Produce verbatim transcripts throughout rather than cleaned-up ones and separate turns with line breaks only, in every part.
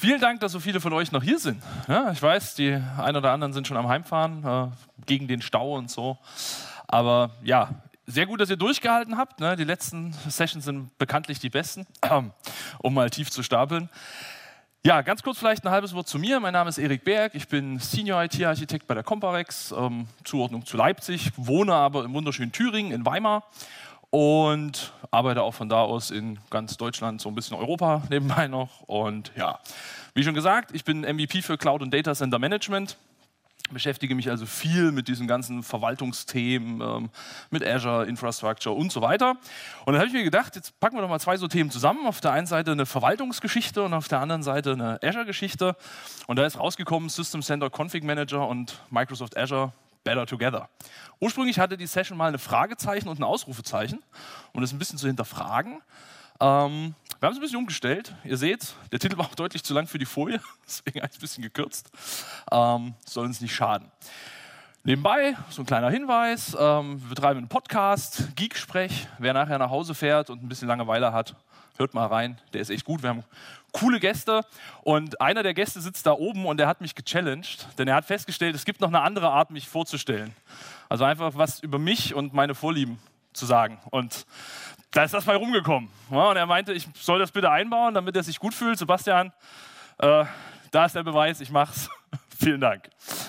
Vielen Dank, dass so viele von euch noch hier sind. Ja, ich weiß, die ein oder anderen sind schon am Heimfahren, äh, gegen den Stau und so. Aber ja, sehr gut, dass ihr durchgehalten habt. Ne? Die letzten Sessions sind bekanntlich die besten, um mal tief zu stapeln. Ja, ganz kurz vielleicht ein halbes Wort zu mir. Mein Name ist Erik Berg, ich bin Senior I T-Architekt bei der Comparex, ähm, Zuordnung zu Leipzig, wohne aber im wunderschönen Thüringen in Weimar und arbeite auch von da aus in ganz Deutschland, so ein bisschen Europa nebenbei noch. Und ja, wie schon gesagt, ich bin M V P für Cloud und Data Center Management. Beschäftige mich also viel mit diesen ganzen Verwaltungsthemen, ähm, mit Azure, Infrastructure und so weiter. Und dann habe ich mir gedacht, jetzt packen wir doch mal zwei so Themen zusammen. Auf der einen Seite eine Verwaltungsgeschichte und auf der anderen Seite eine Azure-Geschichte. Und da ist rausgekommen System Center Config Manager und Microsoft Azure Better Together. Ursprünglich hatte die Session mal eine Fragezeichen und ein Ausrufezeichen, um das ein bisschen zu hinterfragen. Ähm, wir haben es ein bisschen umgestellt. Ihr seht, der Titel war auch deutlich zu lang für die Folie, deswegen habe ich es ein bisschen gekürzt. Ähm, soll uns nicht schaden. Nebenbei, so ein kleiner Hinweis, ähm, wir betreiben einen Podcast, Geeksprech. Wer nachher nach Hause fährt und ein bisschen Langeweile hat, hört mal rein, der ist echt gut. Wir haben coole Gäste und einer der Gäste sitzt da oben und der hat mich gechallenged, denn er hat festgestellt, es gibt noch eine andere Art, mich vorzustellen. Also einfach was über mich und meine Vorlieben zu sagen. Und da ist das mal rumgekommen. Ja, und er meinte, ich soll das bitte einbauen, damit er sich gut fühlt. Sebastian, äh, da ist der Beweis, ich mach's. Vielen Dank.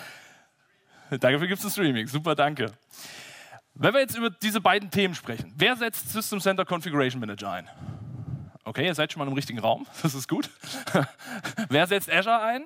Dafür gibt es ein Streaming. Super, danke. Wenn wir jetzt über diese beiden Themen sprechen, wer setzt System Center Configuration Manager ein? Okay, ihr seid schon mal im richtigen Raum, das ist gut. Wer setzt Azure ein?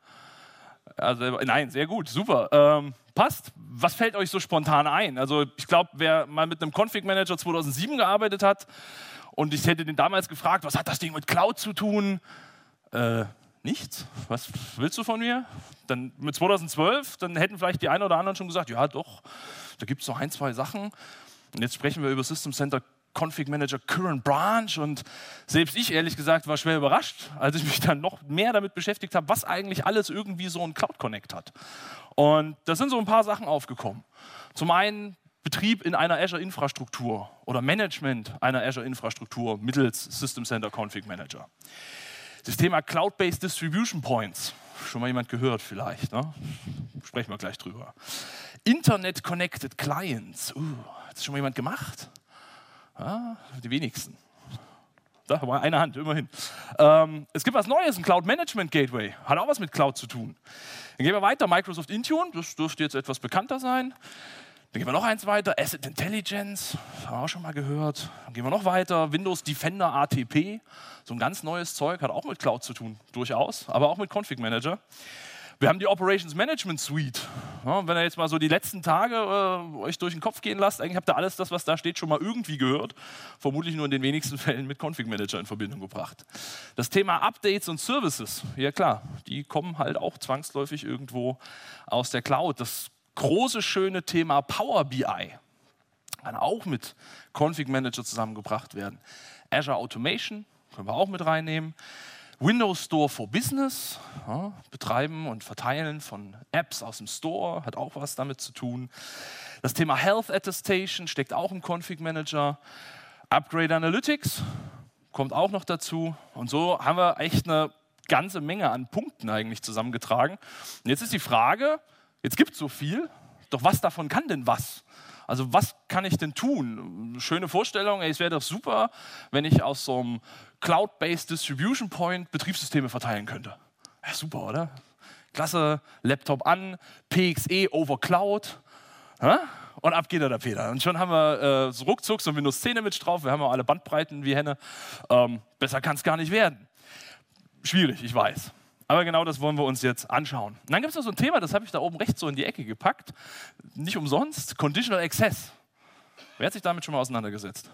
Also, nein, sehr gut, super. Ähm, passt. Was fällt euch so spontan ein? Also ich glaube, wer mal mit einem Config Manager zweitausendsieben gearbeitet hat und ich hätte den damals gefragt, was hat das Ding mit Cloud zu tun? Äh, nichts. Was willst du von mir? Dann mit zweitausendzwölf, dann hätten vielleicht die einen oder anderen schon gesagt, ja doch, da gibt es so ein, zwei Sachen. Und jetzt sprechen wir über System Center Config Manager Current Branch und selbst ich, ehrlich gesagt, war schwer überrascht, als ich mich dann noch mehr damit beschäftigt habe, was eigentlich alles irgendwie so ein Cloud Connect hat. Und da sind so ein paar Sachen aufgekommen. Zum einen Betrieb in einer Azure-Infrastruktur oder Management einer Azure-Infrastruktur mittels System Center Config Manager. Das Thema Cloud-Based Distribution Points, schon mal jemand gehört vielleicht, ne? Sprechen wir gleich drüber. Internet Connected Clients, uh, hat das schon mal jemand gemacht? Ja, die wenigsten. Da war eine Hand, immerhin. Ähm, es gibt was Neues, ein Cloud Management Gateway. Hat auch was mit Cloud zu tun. Dann gehen wir weiter, Microsoft Intune, das dürfte jetzt etwas bekannter sein. Dann gehen wir noch eins weiter, Asset Intelligence, haben wir auch schon mal gehört. Dann gehen wir noch weiter, Windows Defender A T P, so ein ganz neues Zeug, hat auch mit Cloud zu tun, durchaus, aber auch mit Config Manager. Wir haben die Operations Management Suite. Ja, wenn ihr jetzt mal so die letzten Tage äh, euch durch den Kopf gehen lasst, eigentlich habt ihr alles das, was da steht, schon mal irgendwie gehört. Vermutlich nur in den wenigsten Fällen mit Config Manager in Verbindung gebracht. Das Thema Updates und Services, ja klar, die kommen halt auch zwangsläufig irgendwo aus der Cloud. Das große, schöne Thema Power B I kann auch mit Config Manager zusammengebracht werden. Azure Automation können wir auch mit reinnehmen. Windows Store for Business, ja, Betreiben und Verteilen von Apps aus dem Store, hat auch was damit zu tun. Das Thema Health Attestation steckt auch im Config Manager. Upgrade Analytics kommt auch noch dazu. Und so haben wir echt eine ganze Menge an Punkten eigentlich zusammengetragen. Und jetzt ist die Frage, jetzt gibt es so viel, doch was davon kann denn was? Also was kann ich denn tun? Schöne Vorstellung, ey, es wäre doch super, wenn ich aus so einem Cloud-Based Distribution Point Betriebssysteme verteilen könnte. Ja, super, oder? Klasse, Laptop an, P X E over Cloud, ja? Und ab geht der Peter. Und schon haben wir äh, so ruckzuck so ein Windows zehn Image drauf, wir haben ja alle Bandbreiten wie Henne. Ähm, besser kann es gar nicht werden. Schwierig, ich weiß. Aber genau das wollen wir uns jetzt anschauen. Und dann gibt es noch so ein Thema, das habe ich da oben rechts so in die Ecke gepackt. Nicht umsonst, Conditional Access. Wer hat sich damit schon mal auseinandergesetzt?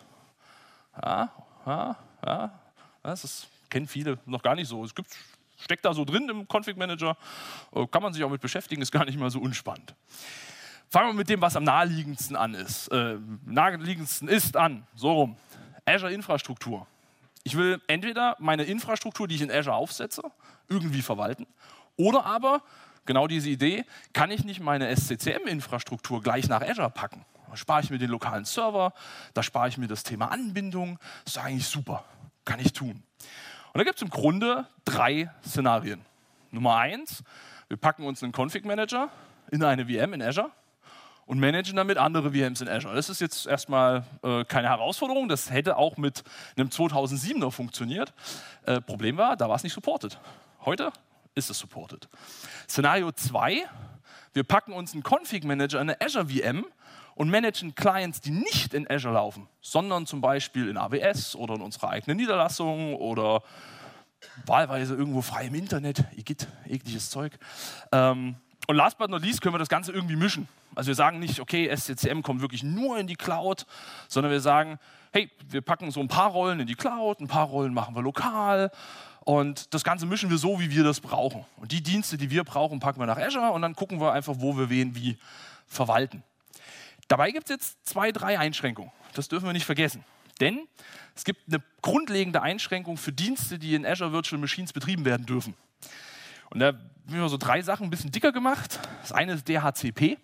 Ja, ja, ja. Das ist, kennen viele noch gar nicht so. Es gibt, steckt da so drin im Config Manager. Kann man sich auch mit beschäftigen, ist gar nicht mal so unspannend. Fangen wir mit dem, was am naheliegendsten an ist. Äh, naheliegendsten ist an, so rum. Azure Infrastruktur. Ich will entweder meine Infrastruktur, die ich in Azure aufsetze, irgendwie verwalten, oder aber, genau diese Idee, kann ich nicht meine S C C M-Infrastruktur gleich nach Azure packen. Da spare ich mir den lokalen Server, da spare ich mir das Thema Anbindung, das ist eigentlich super, kann ich tun. Und Und da gibt es im Grunde drei Szenarien. Nummer eins, wir packen uns einen Config-Manager in eine V M in Azure und managen damit andere V Ms in Azure. Das ist jetzt erstmal äh, keine Herausforderung, das hätte auch mit einem zweitausendsiebener funktioniert. Äh, Problem war, da war es nicht supported. Heute ist es supported. Szenario zwei, wir packen uns einen Config-Manager in eine Azure V M und managen Clients, die nicht in Azure laufen, sondern zum Beispiel in A W S oder in unserer eigenen Niederlassung oder wahlweise irgendwo frei im Internet, Igitt, ekliges Zeug. Ähm, und last but not least können wir das Ganze irgendwie mischen. Also wir sagen nicht, okay, S C C M kommt wirklich nur in die Cloud, sondern wir sagen, hey, wir packen so ein paar Rollen in die Cloud, ein paar Rollen machen wir lokal und das Ganze mischen wir so, wie wir das brauchen. Und die Dienste, die wir brauchen, packen wir nach Azure und dann gucken wir einfach, wo wir wen wie verwalten. Dabei gibt es jetzt zwei, drei Einschränkungen. Das dürfen wir nicht vergessen. Denn es gibt eine grundlegende Einschränkung für Dienste, die in Azure Virtual Machines betrieben werden dürfen. Und da haben wir so drei Sachen ein bisschen dicker gemacht. Das eine ist D H C P.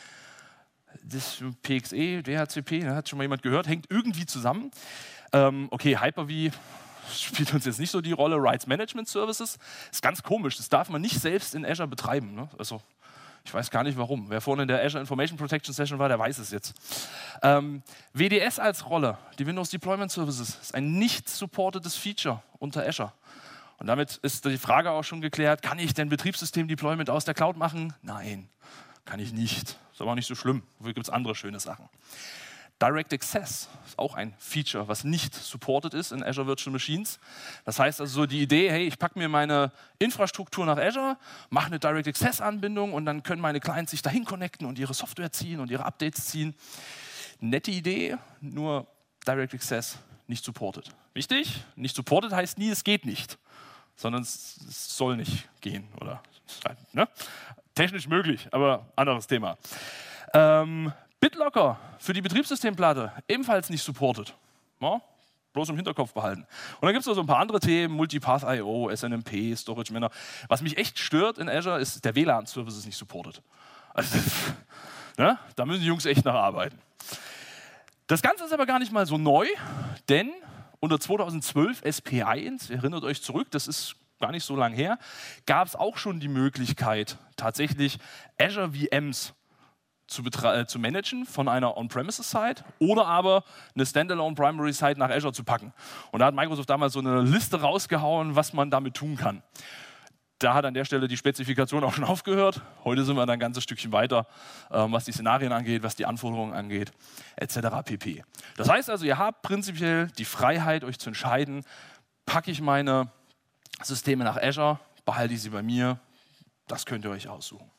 Das P X E, D H C P, da hat schon mal jemand gehört, hängt irgendwie zusammen. Ähm, okay, Hyper-V spielt uns jetzt nicht so die Rolle. Rights Management Services ist ganz komisch. Das darf man nicht selbst in Azure betreiben. Ne? Also ich weiß gar nicht warum. Wer vorhin in der Azure Information Protection Session war, der weiß es jetzt. Ähm, W D S als Rolle, die Windows Deployment Services, ist ein nicht supportetes Feature unter Azure. Und damit ist die Frage auch schon geklärt, kann ich denn Betriebssystem-Deployment aus der Cloud machen? Nein, kann ich nicht. Ist aber auch nicht so schlimm. Dafür gibt es andere schöne Sachen. Direct Access ist auch ein Feature, was nicht supported ist in Azure Virtual Machines. Das heißt also so die Idee, hey, ich packe mir meine Infrastruktur nach Azure, mache eine Direct Access Anbindung und dann können meine Clients sich dahin connecten und ihre Software ziehen und ihre Updates ziehen. Nette Idee, nur Direct Access nicht supported. Wichtig, nicht supported heißt nie, es geht nicht, sondern es, es soll nicht gehen. Oder, ne? Technisch möglich, aber anderes Thema. Ähm, BitLocker für die Betriebssystemplatte, ebenfalls nicht supported. Ja, bloß im Hinterkopf behalten. Und dann gibt es noch so ein paar andere Themen, Multipath I O, S N M P, Storage Manager. Was mich echt stört in Azure ist, der W L A N-Service ist nicht supported. Also, ne, da müssen die Jungs echt nacharbeiten. Das Ganze ist aber gar nicht mal so neu, denn unter zweitausendzwölf S P eins, ihr erinnert euch zurück, das ist gar nicht so lang her, gab es auch schon die Möglichkeit, tatsächlich Azure V Ms Zu, äh, zu managen von einer On-Premises-Site oder aber eine Standalone Primary-Site nach Azure zu packen. Und da hat Microsoft damals so eine Liste rausgehauen, was man damit tun kann. Da hat an der Stelle die Spezifikation auch schon aufgehört. Heute sind wir dann ein ganzes Stückchen weiter, ähm, was die Szenarien angeht, was die Anforderungen angeht, et cetera pp. Das heißt also, ihr habt prinzipiell die Freiheit, euch zu entscheiden, packe ich meine Systeme nach Azure, behalte ich sie bei mir, das könnt ihr euch aussuchen.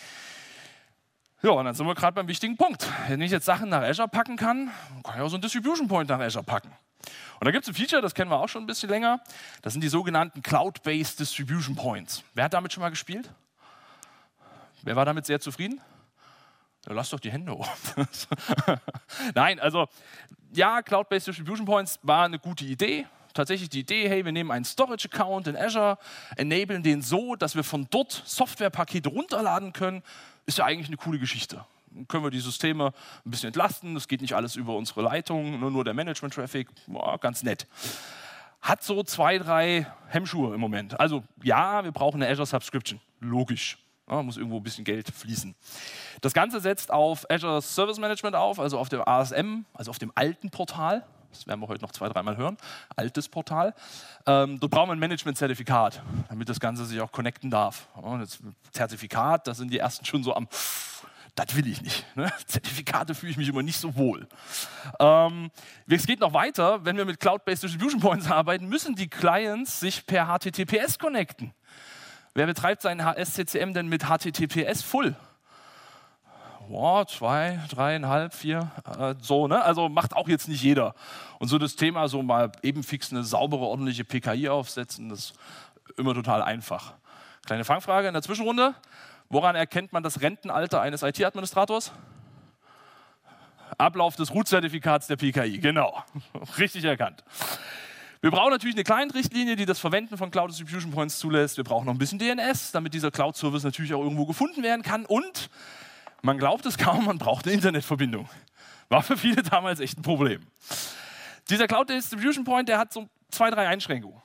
Ja, und dann sind wir gerade beim wichtigen Punkt. Wenn ich jetzt Sachen nach Azure packen kann, kann ich auch so einen Distribution Point nach Azure packen. Und da gibt es ein Feature, das kennen wir auch schon ein bisschen länger. Das sind die sogenannten Cloud-Based Distribution Points. Wer hat damit schon mal gespielt? Wer war damit sehr zufrieden? Ja, lasst doch die Hände hoch. Nein, also ja, Cloud-Based Distribution Points war eine gute Idee. Tatsächlich die Idee, hey, wir nehmen einen Storage-Account in Azure, enablen den so, dass wir von dort Softwarepakete runterladen können. Ist ja eigentlich eine coole Geschichte. Dann können wir die Systeme ein bisschen entlasten, das geht nicht alles über unsere Leitung, nur, nur der Management-Traffic, boah, ganz nett. Hat so zwei, drei Hemmschuhe im Moment. Also ja, wir brauchen eine Azure Subscription, logisch. Ja, muss irgendwo ein bisschen Geld fließen. Das Ganze setzt auf Azure Service Management auf, also auf dem A S M, also auf dem alten Portal. Das werden wir heute noch zwei, dreimal hören. Altes Portal. Ähm, dort brauchen wir ein Management-Zertifikat, damit das Ganze sich auch connecten darf. Und das Zertifikat, da sind die ersten schon so am, das will ich nicht. Ne? Zertifikate fühle ich mich immer nicht so wohl. Ähm, es geht noch weiter. Wenn wir mit Cloud-Based Distribution Points arbeiten, müssen die Clients sich per H T T P S connecten. Wer betreibt seinen S C C M denn mit H T T P S Full? Oh, zwei, dreieinhalb, vier, äh, so, ne? Also macht auch jetzt nicht jeder. Und so das Thema, so mal eben fix eine saubere, ordentliche P K I aufsetzen, das ist immer total einfach. Kleine Fangfrage in der Zwischenrunde. Woran erkennt man das Rentenalter eines I T-Administrators? Ablauf des Root-Zertifikats der P K I, genau. Richtig erkannt. Wir brauchen natürlich eine Client-Richtlinie, die das Verwenden von Cloud Distribution Points zulässt. Wir brauchen noch ein bisschen D N S, damit dieser Cloud-Service natürlich auch irgendwo gefunden werden kann. Und man glaubt es kaum, man braucht eine Internetverbindung. War für viele damals echt ein Problem. Dieser Cloud Distribution Point, der hat so zwei, drei Einschränkungen.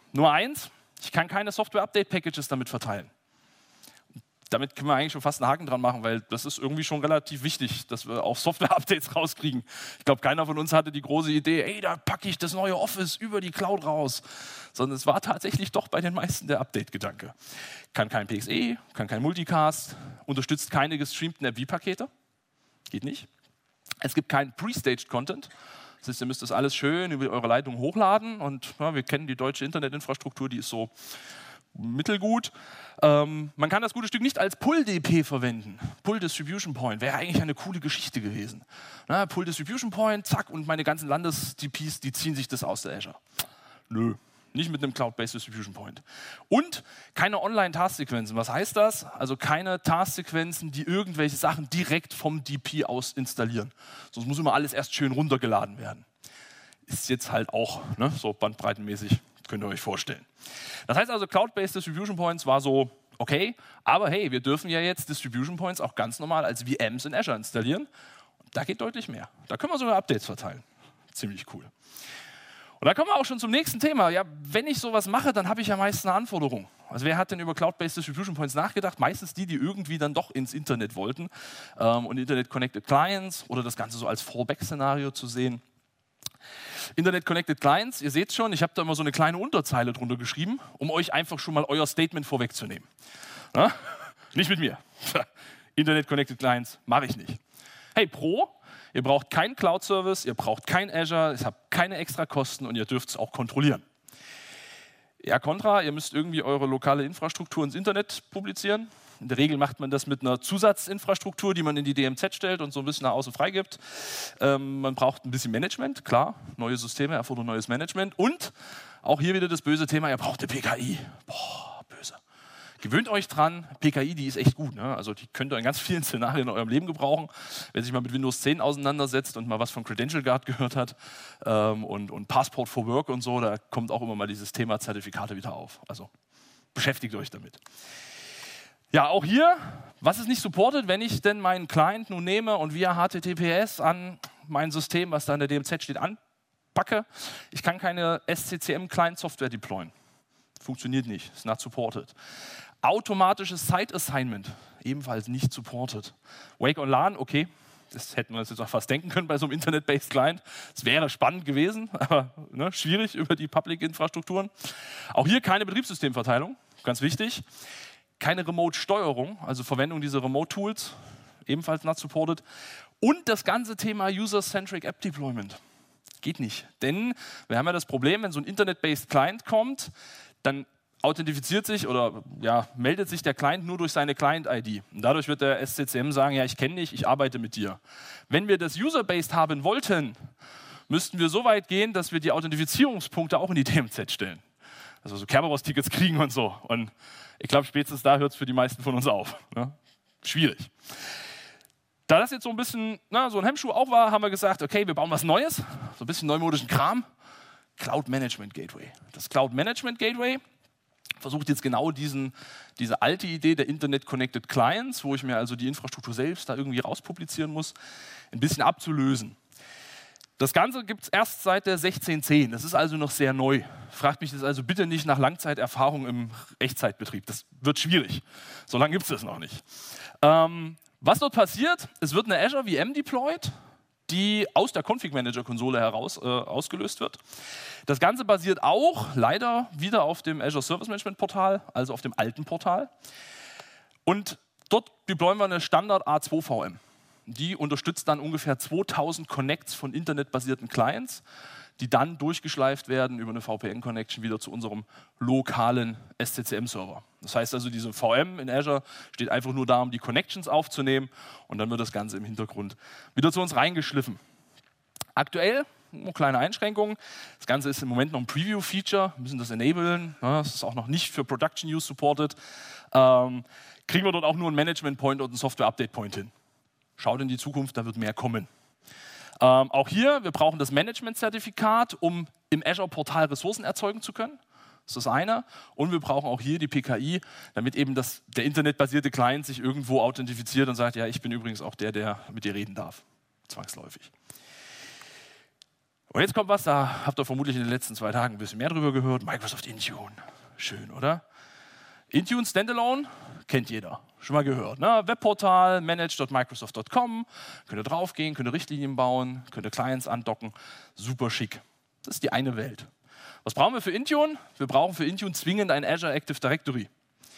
Nur eins, ich kann keine Software-Update-Packages damit verteilen. Damit können wir eigentlich schon fast einen Haken dran machen, weil das ist irgendwie schon relativ wichtig, dass wir auch Software-Updates rauskriegen. Ich glaube, keiner von uns hatte die große Idee, ey, da packe ich das neue Office über die Cloud raus. Sondern es war tatsächlich doch bei den meisten der Update-Gedanke. Kann kein P X E, kann kein Multicast, unterstützt keine gestreamten F V-Pakete. Geht nicht. Es gibt keinen Pre-Staged Content. Das heißt, ihr müsst das alles schön über eure Leitung hochladen. Und ja, wir kennen die deutsche Internetinfrastruktur, die ist so mittelgut. Ähm, man kann das gute Stück nicht als Pull-D P verwenden. Pull Distribution Point wäre eigentlich eine coole Geschichte gewesen. Na, Pull Distribution Point, zack, und meine ganzen Landes-D Ps, die ziehen sich das aus der Azure. Nö, nicht mit einem Cloud-Based Distribution Point. Und keine Online-Task-Sequenzen. Was heißt das? Also keine Task-Sequenzen, die irgendwelche Sachen direkt vom D P aus installieren. Sonst muss immer alles erst schön runtergeladen werden. Ist jetzt halt auch ne, so bandbreitenmäßig, könnt ihr euch vorstellen. Das heißt also, Cloud-Based Distribution Points war so, okay, aber hey, wir dürfen ja jetzt Distribution Points auch ganz normal als V Ms in Azure installieren. Und da geht deutlich mehr. Da können wir sogar Updates verteilen. Ziemlich cool. Und da kommen wir auch schon zum nächsten Thema. Ja, wenn ich sowas mache, dann habe ich ja meist eine Anforderung. Also wer hat denn über Cloud-Based Distribution Points nachgedacht? Meistens die, die irgendwie dann doch ins Internet wollten ähm, und Internet-Connected Clients oder das Ganze so als Fallback-Szenario zu sehen. Internet-Connected Clients, ihr seht schon, ich habe da immer so eine kleine Unterzeile drunter geschrieben, um euch einfach schon mal euer Statement vorwegzunehmen. Na? Nicht mit mir. Internet-Connected Clients mache ich nicht. Hey, Pro, ihr braucht keinen Cloud-Service, ihr braucht kein Azure, ihr habt keine extra Kosten und ihr dürft es auch kontrollieren. Ja, Contra, ihr müsst irgendwie eure lokale Infrastruktur ins Internet publizieren. In der Regel macht man das mit einer Zusatzinfrastruktur, die man in die D M Z stellt und so ein bisschen nach außen freigibt. Ähm, man braucht ein bisschen Management, klar. Neue Systeme erfordern neues Management. Und auch hier wieder das böse Thema, ihr braucht eine P K I. Boah, böse. Gewöhnt euch dran, P K I, die ist echt gut. Ne? Also die könnt ihr in ganz vielen Szenarien in eurem Leben gebrauchen. Wer sich mal mit Windows zehn auseinandersetzt und mal was von Credential Guard gehört hat ähm, und, und Passport for Work und so, da kommt auch immer mal dieses Thema Zertifikate wieder auf. Also beschäftigt euch damit. Ja, auch hier, was ist nicht supported, wenn ich denn meinen Client nun nehme und via H T T P S an mein System, was da in der D M Z steht, anpacke? Ich kann keine S C C M-Client-Software deployen. Funktioniert nicht, ist not supported. Automatisches Site-Assignment, ebenfalls nicht supported. Wake on LAN, okay, das hätten wir uns jetzt auch fast denken können bei so einem Internet-Based Client. Es wäre spannend gewesen, aber ne, schwierig über die Public-Infrastrukturen. Auch hier keine Betriebssystemverteilung, ganz wichtig. Keine Remote-Steuerung, also Verwendung dieser Remote-Tools, ebenfalls not supported. Und das ganze Thema User-Centric App Deployment. Geht nicht, denn wir haben ja das Problem, wenn so ein Internet-Based Client kommt, dann authentifiziert sich oder ja, meldet sich der Client nur durch seine Client-I D. Und dadurch wird der S C C M sagen, ja, ich kenne dich, ich arbeite mit dir. Wenn wir das User-Based haben wollten, müssten wir so weit gehen, dass wir die Authentifizierungspunkte auch in die D M Z stellen. Also so Kerberos-Tickets kriegen und so. Und ich glaube, spätestens da hört es für die meisten von uns auf. Ne? Schwierig. Da das jetzt so ein bisschen na, so ein Hemmschuh auch war, haben wir gesagt, okay, wir bauen was Neues, so ein bisschen neumodischen Kram. Cloud Management Gateway. Das Cloud Management Gateway versucht jetzt genau diesen, diese alte Idee der Internet Connected Clients, wo ich mir also die Infrastruktur selbst da irgendwie rauspublizieren muss, ein bisschen abzulösen. Das Ganze gibt es erst seit der sechzehn zehn. Das ist also noch sehr neu. Fragt mich das also bitte nicht nach Langzeiterfahrung im Echtzeitbetrieb. Das wird schwierig. So lange gibt es das noch nicht. Ähm, was dort passiert, es wird eine Azure V M deployed, die aus der Config-Manager-Konsole heraus äh, ausgelöst wird. Das Ganze basiert auch leider wieder auf dem Azure Service Management Portal, also auf dem alten Portal. Und dort deployen wir eine Standard A zwei V M. Die unterstützt dann ungefähr zweitausend Connects von internetbasierten Clients, die dann durchgeschleift werden über eine V P N-Connection wieder zu unserem lokalen S C C M-Server. Das heißt also, diese V M in Azure steht einfach nur da, um die Connections aufzunehmen und dann wird das Ganze im Hintergrund wieder zu uns reingeschliffen. Aktuell, eine kleine Einschränkung, das Ganze ist im Moment noch ein Preview-Feature, wir müssen das enablen, das ist auch noch nicht für Production-Use supported. Ähm, kriegen wir dort auch nur einen Management-Point und einen Software-Update-Point hin. Schaut in die Zukunft, da wird mehr kommen. Ähm, auch hier, wir brauchen das Management-Zertifikat, um im Azure-Portal Ressourcen erzeugen zu können. Das ist das eine. Und wir brauchen auch hier die P K I, damit eben das, der internetbasierte Client sich irgendwo authentifiziert und sagt, ja, ich bin übrigens auch der, der mit dir reden darf. Zwangsläufig. Und jetzt kommt was, da habt ihr vermutlich in den letzten zwei Tagen ein bisschen mehr drüber gehört. Microsoft Intune. Schön, oder? Intune Standalone kennt jeder. Schon mal gehört. Ne? Webportal, manage punkt microsoft punkt com. Könnt ihr draufgehen, könnt ihr Richtlinien bauen, könnt ihr Clients andocken. Super schick. Das ist die eine Welt. Was brauchen wir für Intune? Wir brauchen für Intune zwingend ein Azure Active Directory.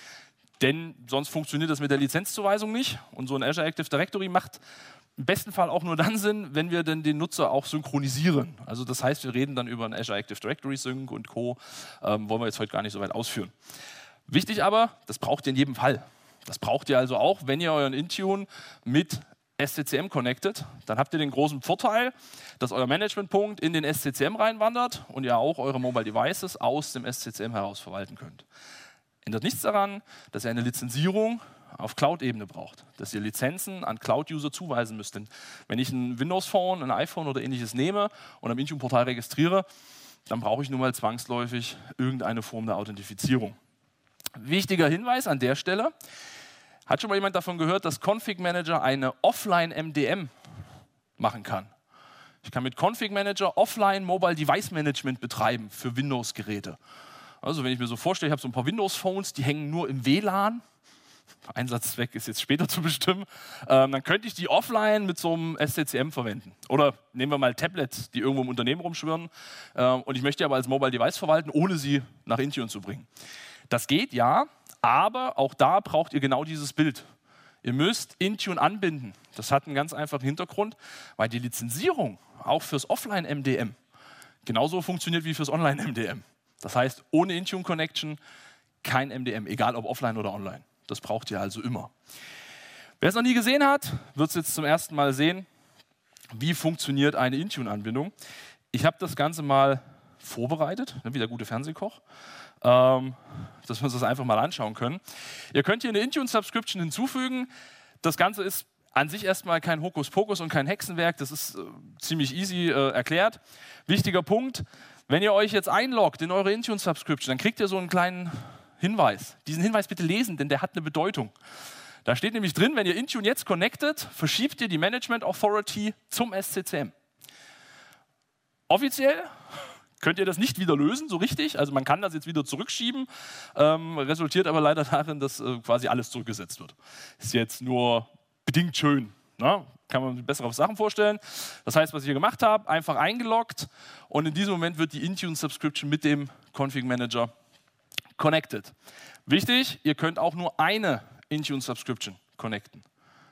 Denn sonst funktioniert das mit der Lizenzzuweisung nicht. Und so ein Azure Active Directory macht im besten Fall auch nur dann Sinn, wenn wir denn den Nutzer auch synchronisieren. Also das heißt, wir reden dann über ein Azure Active Directory Sync und Co. Ähm, wollen wir jetzt heute gar nicht so weit ausführen. Wichtig aber, das braucht ihr in jedem Fall. Das braucht ihr also auch, wenn ihr euren Intune mit S C C M connectet. Dann habt ihr den großen Vorteil, dass euer Managementpunkt in den S C C M reinwandert und ihr auch eure Mobile Devices aus dem S C C M heraus verwalten könnt. Ändert nichts daran, dass ihr eine Lizenzierung auf Cloud-Ebene braucht, dass ihr Lizenzen an Cloud-User zuweisen müsst. Denn wenn ich ein Windows-Phone, ein iPhone oder ähnliches nehme und am Intune-Portal registriere, dann brauche ich nun mal zwangsläufig irgendeine Form der Authentifizierung. Wichtiger Hinweis an der Stelle: Hat schon mal jemand davon gehört, dass Config Manager eine Offline-M D M machen kann? Ich kann mit Config Manager Offline Mobile Device Management betreiben für Windows-Geräte. Also wenn ich mir so vorstelle, ich habe so ein paar Windows-Phones, die hängen nur im W L A N. Einsatzzweck ist jetzt später zu bestimmen. Ähm, dann könnte ich die offline mit so einem S C C M verwenden. Oder nehmen wir mal Tablets, die irgendwo im Unternehmen rumschwirren. Ähm, und ich möchte die aber als Mobile Device verwalten, ohne sie nach Intune zu bringen. Das geht, ja, aber auch da braucht ihr genau dieses Bild. Ihr müsst Intune anbinden. Das hat einen ganz einfachen Hintergrund, weil die Lizenzierung auch fürs Offline-M D M genauso funktioniert wie fürs Online-M D M. Das heißt, ohne Intune-Connection kein M D M, egal ob offline oder online. Das braucht ihr also immer. Wer es noch nie gesehen hat, wird es jetzt zum ersten Mal sehen, wie funktioniert eine Intune-Anbindung. Ich habe das Ganze mal vorbereitet, wie der gute Fernsehkoch, ähm, dass wir uns das einfach mal anschauen können. Ihr könnt hier eine Intune-Subscription hinzufügen. Das Ganze ist an sich erstmal kein Hokuspokus und kein Hexenwerk. Das ist äh, ziemlich easy äh, erklärt. Wichtiger Punkt: Wenn ihr euch jetzt einloggt in eure Intune-Subscription, dann kriegt ihr so einen kleinen Hinweis. Diesen Hinweis bitte lesen, denn der hat eine Bedeutung. Da steht nämlich drin, wenn ihr Intune jetzt connectet, verschiebt ihr die Management Authority zum S C C M. Offiziell könnt ihr das nicht wieder lösen, so richtig. Also man kann das jetzt wieder zurückschieben, ähm, resultiert aber leider darin, dass äh, quasi alles zurückgesetzt wird. Ist jetzt nur bedingt schön. Ne? Kann man sich bessere Sachen vorstellen. Das heißt, was ich hier gemacht habe, einfach eingeloggt und in diesem Moment wird die Intune-Subscription mit dem Config Manager connected. Wichtig, ihr könnt auch nur eine Intune-Subscription connecten.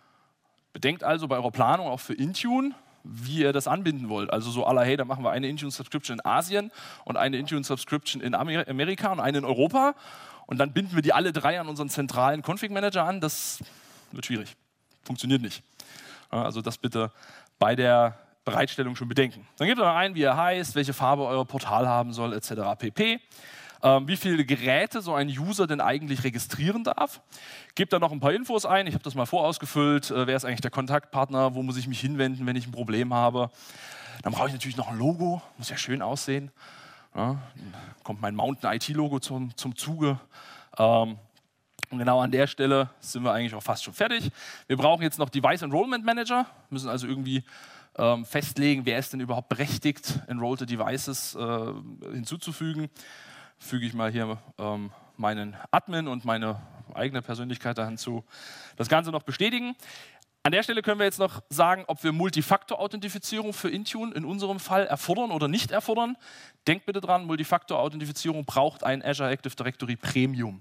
Bedenkt also bei eurer Planung auch für Intune, wie ihr das anbinden wollt. Also so à la, hey, da machen wir eine Intune-Subscription in Asien und eine Intune-Subscription in Amerika und eine in Europa und dann binden wir die alle drei an unseren zentralen Config-Manager an. Das wird schwierig. Funktioniert nicht. Also das bitte bei der Bereitstellung schon bedenken. Dann gebt ihr noch ein, wie ihr heißt, welche Farbe euer Portal haben soll, et cetera pp. Ähm, wie viele Geräte so ein User denn eigentlich registrieren darf. Gebt da noch ein paar Infos ein. Ich habe das mal vorausgefüllt. Äh, wer ist eigentlich der Kontaktpartner? Wo muss ich mich hinwenden, wenn ich ein Problem habe? Dann brauche ich natürlich noch ein Logo. Muss ja schön aussehen. Ja, dann kommt mein Mountain I T-Logo zum, zum Zuge. Ähm, und genau an der Stelle sind wir eigentlich auch fast schon fertig. Wir brauchen jetzt noch Device Enrollment Manager. Wir müssen also irgendwie ähm, festlegen, wer ist denn überhaupt berechtigt, enrollte Devices äh, hinzuzufügen. Füge ich mal hier ähm, meinen Admin und meine eigene Persönlichkeit da hinzu. Das Ganze noch bestätigen. An der Stelle können wir jetzt noch sagen, ob wir Multifaktor-Authentifizierung für Intune in unserem Fall erfordern oder nicht erfordern. Denkt bitte dran, Multifaktor-Authentifizierung braucht ein Azure Active Directory Premium.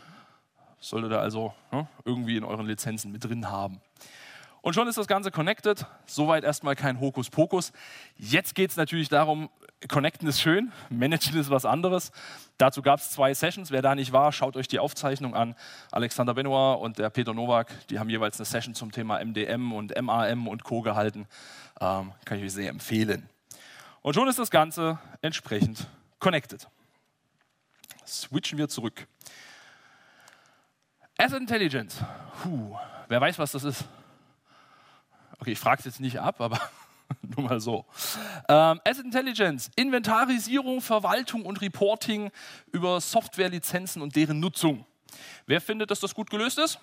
Solltet ihr also ne, irgendwie in euren Lizenzen mit drin haben. Und schon ist das Ganze connected. Soweit erstmal kein Hokuspokus. Jetzt geht es natürlich darum, connecten ist schön, managen ist was anderes. Dazu gab es zwei Sessions. Wer da nicht war, schaut euch die Aufzeichnung an. Alexander Benoit und der Peter Nowak, die haben jeweils eine Session zum Thema M D M und M A M und Co. gehalten. Ähm, kann ich euch sehr empfehlen. Und schon ist das Ganze entsprechend connected. Switchen wir zurück. Asset Intelligence. Puh, wer weiß, was das ist? Okay, ich frage es jetzt nicht ab, aber nur mal so. Ähm, Asset Intelligence, Inventarisierung, Verwaltung und Reporting über Softwarelizenzen und deren Nutzung. Wer findet, dass das gut gelöst ist?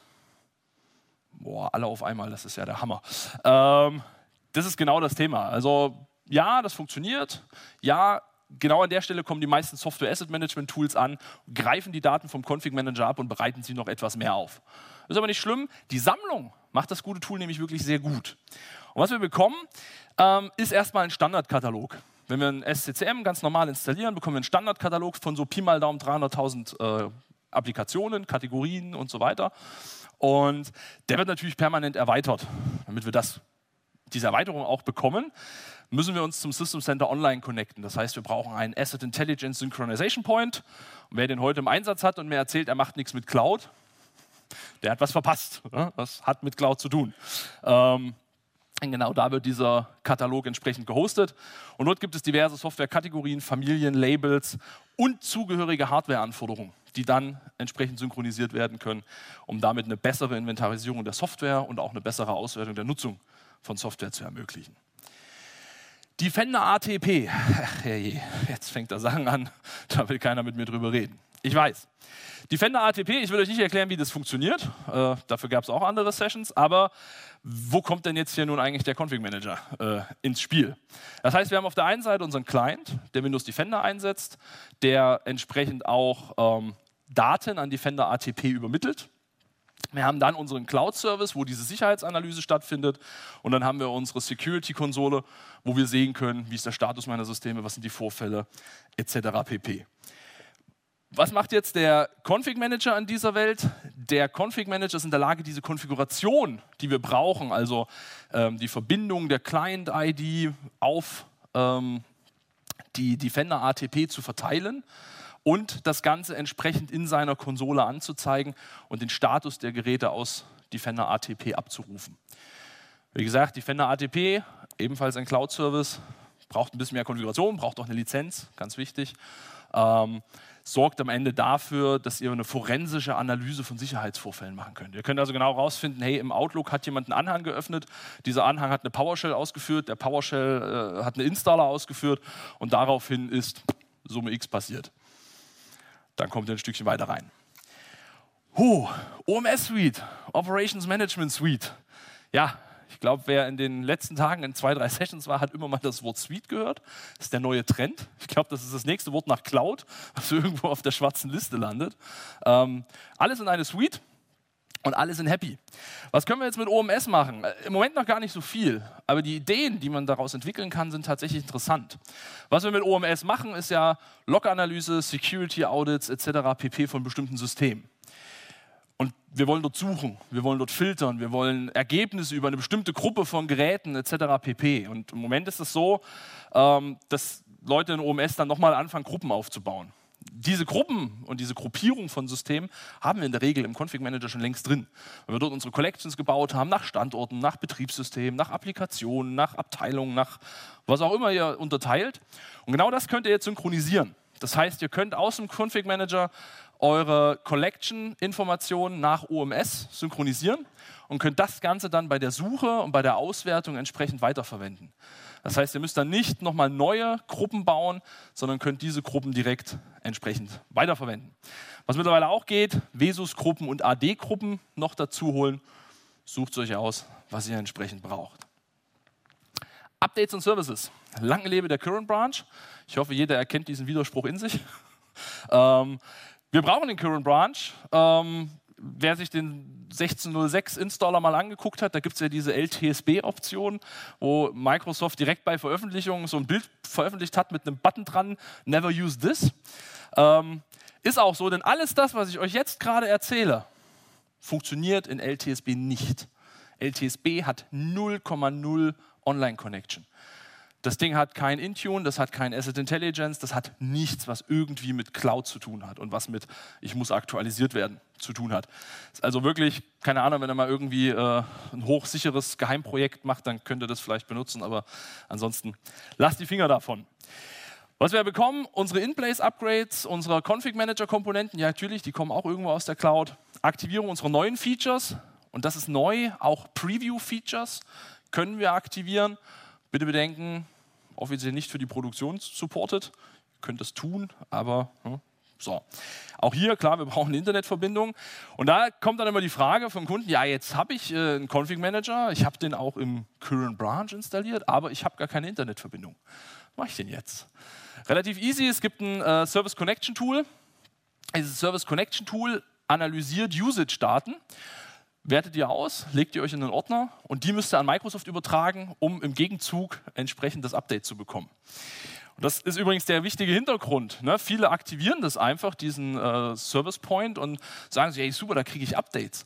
Boah, alle auf einmal, das ist ja der Hammer. Ähm, das ist genau das Thema. Also ja, das funktioniert. Ja, genau an der Stelle kommen die meisten Software-Asset-Management-Tools an, greifen die Daten vom Config-Manager ab und bereiten sie noch etwas mehr auf. Das ist aber nicht schlimm. Die Sammlung macht das gute Tool nämlich wirklich sehr gut. Und was wir bekommen, ähm, ist erstmal ein Standardkatalog. Wenn wir ein S C C M ganz normal installieren, bekommen wir einen Standardkatalog von so Pi mal Daumen dreihunderttausend äh, Applikationen, Kategorien und so weiter. Und der wird natürlich permanent erweitert. Damit wir das, diese Erweiterung auch bekommen, müssen wir uns zum System Center Online connecten. Das heißt, wir brauchen einen Asset Intelligence Synchronization Point. Und wer den heute im Einsatz hat und mir erzählt, er macht nichts mit Cloud, der hat was verpasst. Das hat mit Cloud zu tun. Ähm, genau da wird dieser Katalog entsprechend gehostet. Und dort gibt es diverse Softwarekategorien, Familien, Labels und zugehörige Hardwareanforderungen, die dann entsprechend synchronisiert werden können, um damit eine bessere Inventarisierung der Software und auch eine bessere Auswertung der Nutzung von Software zu ermöglichen. Defender A T P. Ach, herrje, jetzt fängt er Sachen an, da will keiner mit mir drüber reden. Ich weiß. Defender A T P, ich will euch nicht erklären, wie das funktioniert. Äh, dafür gab es auch andere Sessions. Aber wo kommt denn jetzt hier nun eigentlich der Config Manager äh, ins Spiel? Das heißt, wir haben auf der einen Seite unseren Client, der Windows Defender einsetzt, der entsprechend auch ähm, Daten an Defender A T P übermittelt. Wir haben dann unseren Cloud-Service, wo diese Sicherheitsanalyse stattfindet. Und dann haben wir unsere Security-Konsole, wo wir sehen können, wie ist der Status meiner Systeme, was sind die Vorfälle, et cetera pp. Was macht jetzt der Config-Manager an dieser Welt? Der Config-Manager ist in der Lage, diese Konfiguration, die wir brauchen, also ähm, die Verbindung der Client-I D auf ähm, die Defender A T P zu verteilen und das Ganze entsprechend in seiner Konsole anzuzeigen und den Status der Geräte aus Defender A T P abzurufen. Wie gesagt, Defender A T P, ebenfalls ein Cloud-Service, braucht ein bisschen mehr Konfiguration, braucht auch eine Lizenz, ganz wichtig. Ähm, sorgt am Ende dafür, dass ihr eine forensische Analyse von Sicherheitsvorfällen machen könnt. Ihr könnt also genau herausfinden, hey, im Outlook hat jemand einen Anhang geöffnet, dieser Anhang hat eine PowerShell ausgeführt, der PowerShell äh, hat eine Installer ausgeführt und daraufhin ist Summe X passiert. Dann kommt ihr ein Stückchen weiter rein. Huh, O M S-Suite, Operations Management Suite. Ja, ich glaube, wer in den letzten Tagen in zwei, drei Sessions war, hat immer mal das Wort Suite gehört. Das ist der neue Trend. Ich glaube, das ist das nächste Wort nach Cloud, was irgendwo auf der schwarzen Liste landet. Ähm, alles in eine Suite und alle sind happy. Was können wir jetzt mit O M S machen? Im Moment noch gar nicht so viel, aber die Ideen, die man daraus entwickeln kann, sind tatsächlich interessant. Was wir mit O M S machen, ist ja Log-Analyse, Security-Audits et cetera pp. Von bestimmten Systemen. Und wir wollen dort suchen, wir wollen dort filtern, wir wollen Ergebnisse über eine bestimmte Gruppe von Geräten et cetera pp. Und im Moment ist es so, ähm, dass Leute in O M S dann nochmal anfangen, Gruppen aufzubauen. Diese Gruppen und diese Gruppierung von Systemen haben wir in der Regel im Config Manager schon längst drin. Weil wir dort unsere Collections gebaut haben, nach Standorten, nach Betriebssystemen, nach Applikationen, nach Abteilungen, nach was auch immer ihr unterteilt. Und genau das könnt ihr jetzt synchronisieren. Das heißt, ihr könnt aus dem Config Manager eure Collection-Informationen nach O M S synchronisieren und könnt das Ganze dann bei der Suche und bei der Auswertung entsprechend weiterverwenden. Das heißt, ihr müsst dann nicht nochmal neue Gruppen bauen, sondern könnt diese Gruppen direkt entsprechend weiterverwenden. Was mittlerweile auch geht, Vesus-Gruppen und A D-Gruppen noch dazu holen. Sucht euch aus, was ihr entsprechend braucht. Updates und Services. Lange lebe der Current Branch. Ich hoffe, jeder erkennt diesen Widerspruch in sich. ähm, Wir brauchen den Current Branch. Ähm, wer sich den sechzehn null sechs Installer mal angeguckt hat, da gibt es ja diese L T S B-Option, wo Microsoft direkt bei Veröffentlichung so ein Bild veröffentlicht hat mit einem Button dran, Never use this. Ähm, ist auch so, denn alles das, was ich euch jetzt gerade erzähle, funktioniert in L T S B nicht. L T S B hat null Komma null Online-Connection. Das Ding hat kein Intune, das hat kein Asset Intelligence, das hat nichts, was irgendwie mit Cloud zu tun hat und was mit ich muss aktualisiert werden zu tun hat. Ist also wirklich, keine Ahnung, wenn ihr mal irgendwie äh, ein hochsicheres Geheimprojekt macht, dann könnt ihr das vielleicht benutzen, aber ansonsten lasst die Finger davon. Was wir bekommen, unsere In-Place-Upgrades, unsere Config-Manager-Komponenten, ja natürlich, die kommen auch irgendwo aus der Cloud. Aktivierung unserer neuen Features, und das ist neu, auch Preview-Features können wir aktivieren. Bitte bedenken, offiziell nicht für die Produktion supported. Ihr könnt das tun, aber hm, So. Auch hier, klar, wir brauchen eine Internetverbindung. Und da kommt dann immer die Frage vom Kunden, ja, jetzt habe ich äh, einen Config Manager, ich habe den auch im Current Branch installiert, aber ich habe gar keine Internetverbindung. Was mache ich denn jetzt? Relativ easy, es gibt ein äh, Service Connection Tool. Dieses Service Connection Tool analysiert Usage-Daten, wertet ihr aus, legt ihr euch in einen Ordner und die müsst ihr an Microsoft übertragen, um im Gegenzug entsprechend das Update zu bekommen. Und das ist übrigens der wichtige Hintergrund. Ne? Viele aktivieren das einfach, diesen äh, Service Point, und sagen sich, hey super, da kriege ich Updates.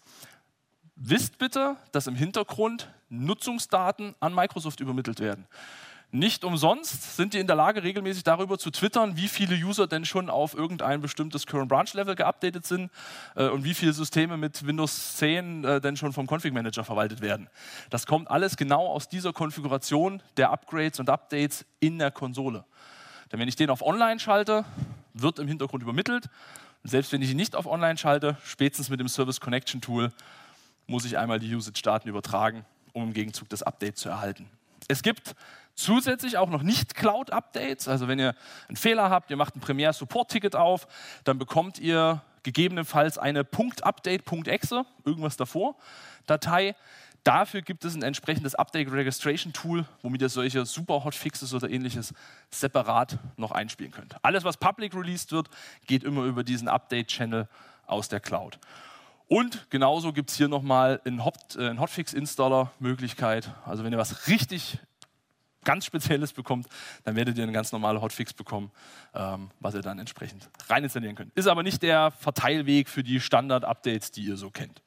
Wisst bitte, dass im Hintergrund Nutzungsdaten an Microsoft übermittelt werden. Nicht umsonst sind die in der Lage, regelmäßig darüber zu twittern, wie viele User denn schon auf irgendein bestimmtes Current Branch Level geupdatet sind äh, und wie viele Systeme mit Windows zehn äh, denn schon vom Config Manager verwaltet werden. Das kommt alles genau aus dieser Konfiguration der Upgrades und Updates in der Konsole. Denn wenn ich den auf Online schalte, wird im Hintergrund übermittelt. Und selbst wenn ich ihn nicht auf Online schalte, spätestens mit dem Service Connection Tool, muss ich einmal die Usage-Daten übertragen, um im Gegenzug das Update zu erhalten. Es gibt zusätzlich auch noch Nicht-Cloud-Updates. Also wenn ihr einen Fehler habt, ihr macht ein Premiere-Support-Ticket auf, dann bekommt ihr gegebenenfalls eine .update.exe, irgendwas davor, Datei. Dafür gibt es ein entsprechendes Update-Registration-Tool, womit ihr solche Super-Hotfixes oder ähnliches separat noch einspielen könnt. Alles, was public released wird, geht immer über diesen Update-Channel aus der Cloud. Und genauso gibt es hier nochmal einen Hot, äh, Hotfix-Installer-Möglichkeit. Also wenn ihr was richtig ganz Spezielles bekommt, dann werdet ihr eine ganz normale Hotfix bekommen, ähm, was ihr dann entsprechend rein installieren könnt. Ist aber nicht der Verteilweg für die Standard-Updates, die ihr so kennt.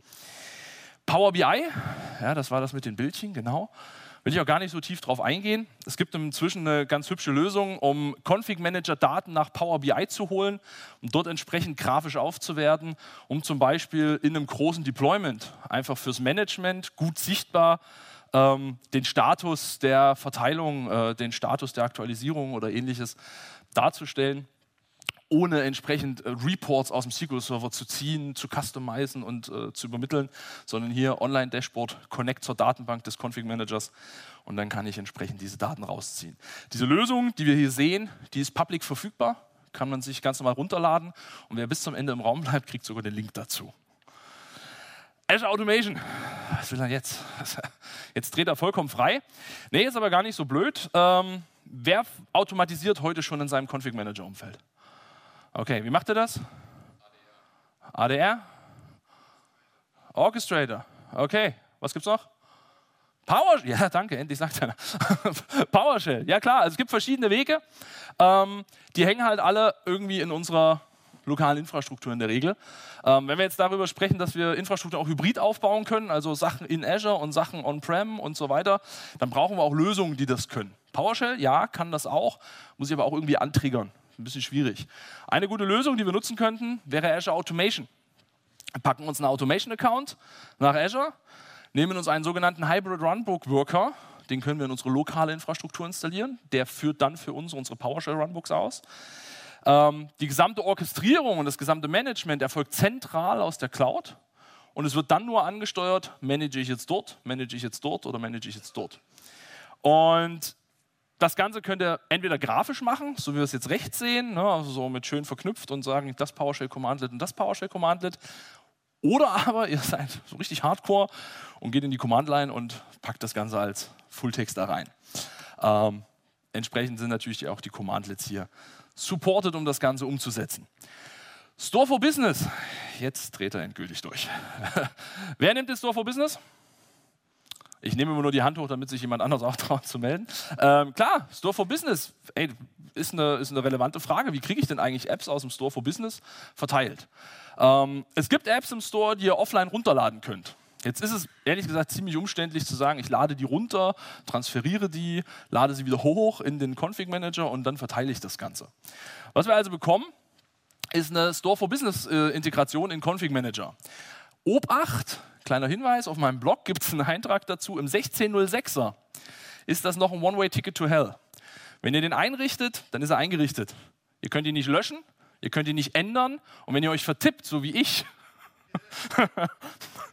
Power B I, ja, das war das mit den Bildchen, genau. Will ich auch gar nicht so tief drauf eingehen. Es gibt inzwischen eine ganz hübsche Lösung, um Config-Manager-Daten nach Power B I zu holen, um dort entsprechend grafisch aufzuwerten, um zum Beispiel in einem großen Deployment einfach fürs Management gut sichtbar ähm, den Status der Verteilung, äh, den Status der Aktualisierung oder ähnliches darzustellen, ohne entsprechend äh, Reports aus dem S Q L-Server zu ziehen, zu customizen und äh, zu übermitteln, sondern hier Online-Dashboard, Connect zur Datenbank des Config-Managers und dann kann ich entsprechend diese Daten rausziehen. Diese Lösung, die wir hier sehen, die ist public verfügbar, kann man sich ganz normal runterladen und wer bis zum Ende im Raum bleibt, kriegt sogar den Link dazu. Azure Automation, was will er jetzt? Jetzt dreht er vollkommen frei. Nee, ist aber gar nicht so blöd. Ähm, wer automatisiert heute schon in seinem Config-Manager-Umfeld? Okay, wie macht er das? A D R. A D R? Orchestrator. Okay, was gibt's noch? PowerShell. Ja, danke, endlich sagt einer. PowerShell. Ja klar, also es gibt verschiedene Wege. Ähm, die hängen halt alle irgendwie in unserer lokalen Infrastruktur in der Regel. Ähm, wenn wir jetzt darüber sprechen, dass wir Infrastruktur auch hybrid aufbauen können, also Sachen in Azure und Sachen on-prem und so weiter, dann brauchen wir auch Lösungen, die das können. PowerShell, ja, kann das auch, muss ich aber auch irgendwie antriggern. Ein bisschen schwierig. Eine gute Lösung, die wir nutzen könnten, wäre Azure Automation. Wir packen uns einen Automation-Account nach Azure, nehmen uns einen sogenannten Hybrid Runbook Worker, den können wir in unsere lokale Infrastruktur installieren, der führt dann für uns unsere PowerShell Runbooks aus. Ähm, die gesamte Orchestrierung und das gesamte Management erfolgt zentral aus der Cloud und es wird dann nur angesteuert, manage ich jetzt dort, manage ich jetzt dort oder manage ich jetzt dort. Und das Ganze könnt ihr entweder grafisch machen, so wie wir es jetzt rechts sehen, ne, also so mit schön verknüpft und sagen, das PowerShell-Commandlet und das PowerShell-Commandlet. Oder aber ihr seid so richtig hardcore und geht in die Command-Line und packt das Ganze als Fulltext da rein. Ähm, entsprechend sind natürlich auch die Commandlets hier supported, um das Ganze umzusetzen. Store for Business. Jetzt dreht er endgültig durch. Wer nimmt den Store for Business? Ich nehme immer nur die Hand hoch, damit sich jemand anderes auch traut zu melden. Ähm, klar, Store for Business ey, ist, eine, ist eine relevante Frage. Wie kriege ich denn eigentlich Apps aus dem Store for Business verteilt? Ähm, es gibt Apps im Store, die ihr offline runterladen könnt. Jetzt ist es ehrlich gesagt ziemlich umständlich zu sagen, ich lade die runter, transferiere die, lade sie wieder hoch in den Config-Manager und dann verteile ich das Ganze. Was wir also bekommen, ist eine Store for Business-Integration in Config-Manager. Obacht! Kleiner Hinweis, auf meinem Blog gibt es einen Eintrag dazu, im sechzehn null sechser ist das noch ein One-Way-Ticket to Hell. Wenn ihr den einrichtet, dann ist er eingerichtet. Ihr könnt ihn nicht löschen, ihr könnt ihn nicht ändern und wenn ihr euch vertippt, so wie ich,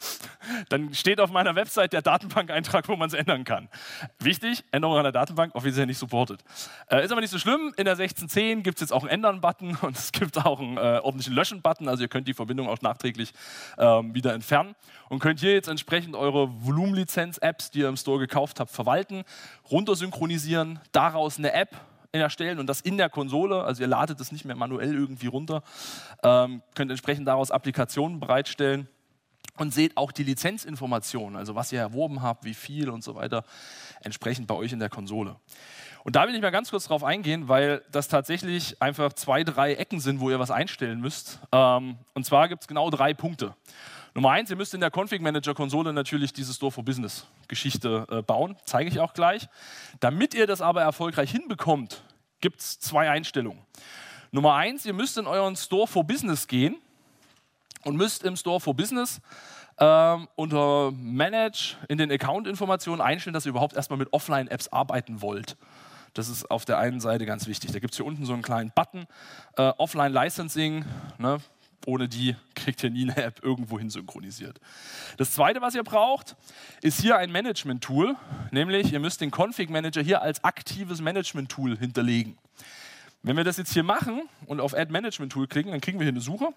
dann steht auf meiner Website der Datenbankeintrag, wo man es ändern kann. Wichtig, Änderung an der Datenbank, offiziell nicht supported. Äh, ist aber nicht so schlimm, in der sechzehn Punkt zehn gibt es jetzt auch einen Ändern-Button und es gibt auch einen äh, ordentlichen Löschen-Button, also ihr könnt die Verbindung auch nachträglich ähm, wieder entfernen und könnt hier jetzt entsprechend eure Volumenlizenz-Apps, die ihr im Store gekauft habt, verwalten, runtersynchronisieren, daraus eine App erstellen und das in der Konsole, also ihr ladet es nicht mehr manuell irgendwie runter, ähm, könnt entsprechend daraus Applikationen bereitstellen und seht auch die Lizenzinformationen, also was ihr erworben habt, wie viel und so weiter, entsprechend bei euch in der Konsole. Und da will ich mal ganz kurz drauf eingehen, weil das tatsächlich einfach zwei, drei Ecken sind, wo ihr was einstellen müsst. Ähm, und zwar gibt es genau drei Punkte. Nummer eins, ihr müsst in der Config-Manager-Konsole natürlich diese Store for Business-Geschichte äh, bauen, zeige ich auch gleich. Damit ihr das aber erfolgreich hinbekommt, gibt es zwei Einstellungen. Nummer eins, ihr müsst in euren Store for Business gehen und müsst im Store for Business ähm, unter Manage in den Account-Informationen einstellen, dass ihr überhaupt erstmal mit Offline-Apps arbeiten wollt. Das ist auf der einen Seite ganz wichtig. Da gibt es hier unten so einen kleinen Button, äh, Offline-Licensing, ne? Ohne die kriegt ihr nie eine App irgendwo hin synchronisiert. Das Zweite, was ihr braucht, ist hier ein Management-Tool, nämlich ihr müsst den Config-Manager hier als aktives Management-Tool hinterlegen. Wenn wir das jetzt hier machen und auf Add Management-Tool klicken, dann kriegen wir hier eine Suche.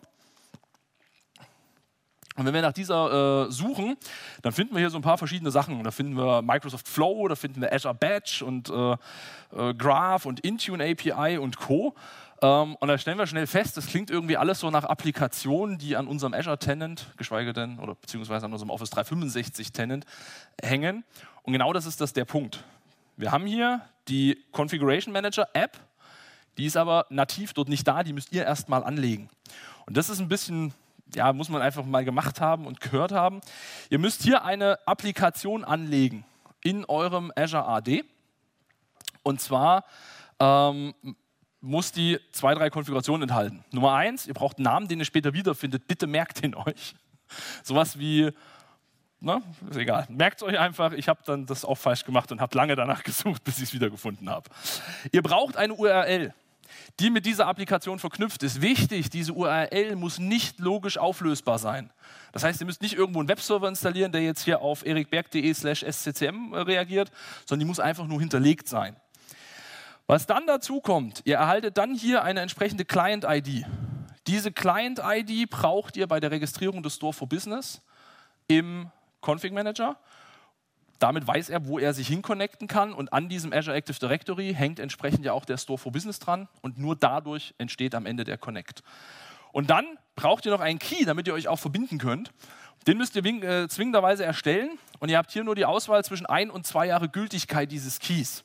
Und wenn wir nach dieser äh, suchen, dann finden wir hier so ein paar verschiedene Sachen. Da finden wir Microsoft Flow, da finden wir Azure Batch und äh, äh, Graph und Intune A P I und Co. Ähm, und da stellen wir schnell fest, das klingt irgendwie alles so nach Applikationen, die an unserem Azure Tenant, geschweige denn, oder beziehungsweise an unserem Office dreihundertfünfundsechzig Tenant hängen. Und genau das ist das der Punkt. Wir haben hier die Configuration Manager App, die ist aber nativ dort nicht da, die müsst ihr erstmal anlegen. Und das ist ein bisschen, ja, muss man einfach mal gemacht haben und gehört haben. Ihr müsst hier eine Applikation anlegen in eurem Azure A D. Und zwar ähm, muss die zwei, drei Konfigurationen enthalten. Nummer eins, ihr braucht einen Namen, den ihr später wiederfindet. Bitte merkt den euch. Sowas wie, na, ist egal. Merkt es euch einfach. Ich habe dann das auch falsch gemacht und habe lange danach gesucht, bis ich es wiedergefunden habe. Ihr braucht eine U R L, die mit dieser Applikation verknüpft ist. Wichtig, diese U R L muss nicht logisch auflösbar sein. Das heißt, ihr müsst nicht irgendwo einen Webserver installieren, der jetzt hier auf erikberg.de slash sccm reagiert, sondern die muss einfach nur hinterlegt sein. Was dann dazu kommt, ihr erhaltet dann hier eine entsprechende Client-I D. Diese Client-I D braucht ihr bei der Registrierung des Store for Business im Config-Manager. Damit weiß er, wo er sich hinconnecten kann und an diesem Azure Active Directory hängt entsprechend ja auch der Store for Business dran und nur dadurch entsteht am Ende der Connect. Und dann braucht ihr noch einen Key, damit ihr euch auch verbinden könnt. Den müsst ihr äh, zwingenderweise erstellen und ihr habt hier nur die Auswahl zwischen ein und zwei Jahre Gültigkeit dieses Keys.